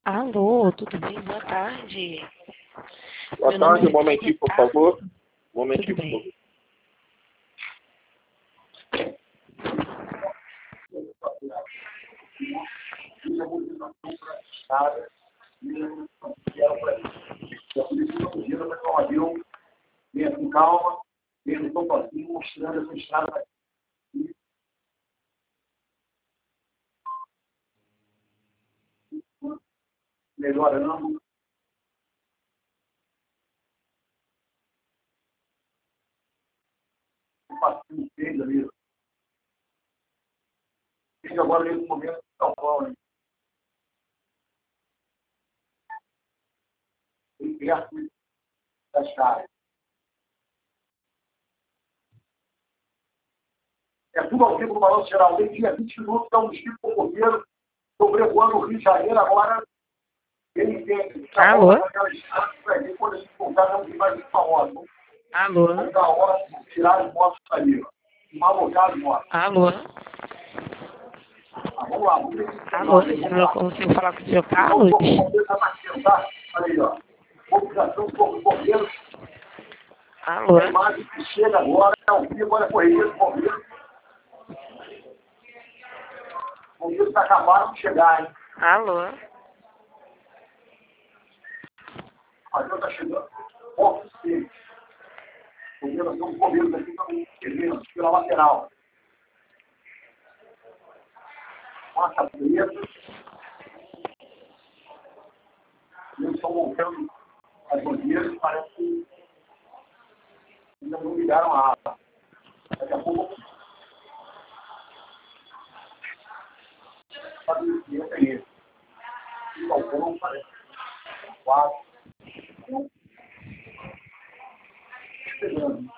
Alô, tudo bem? Boa tarde. Boa Meu nome tarde, é um momentinho, por favor. Um Tudo momentinho, por bem. favor. Venha com calma, venha no topozinho, mostrando essa estrada aqui. Melhorando. Um passinho feio ali. Chega agora nesse momento de São Paulo. Bem perto das casas. É tudo ao vivo no Balanço Geral. Tem dia 20 minutos, dá um desfile cocoteiro, sobrevoando o Rio de Janeiro. Agora, ele tem. Alô? Aquela estrada que vai ver quando a gente voltar, não tem mais muito famoso. Alô? Vamos dar a hora de tirar as motos dali. Malocar as motos. Alô? Vamos lá, vamos ver se Alô? Eu consigo falar com o senhor Carlos? tá? Olha aí, ó. Mobilização do Corpo de Bombeiros. Alô? A imagem que chega agora é ao vivo, olha a correria dos bombeiros. Os bombeiros acabaram de chegar, hein? Alô? A ajuda está chegando. Porto Seco. Os bombeiros aqui estão chegando pela lateral. Massa preta. Eles estão montando as bandeiras, parece que ainda não ligaram a água. Daqui a pouco, sabe o que é esse? O balcão parece 4. Esperando.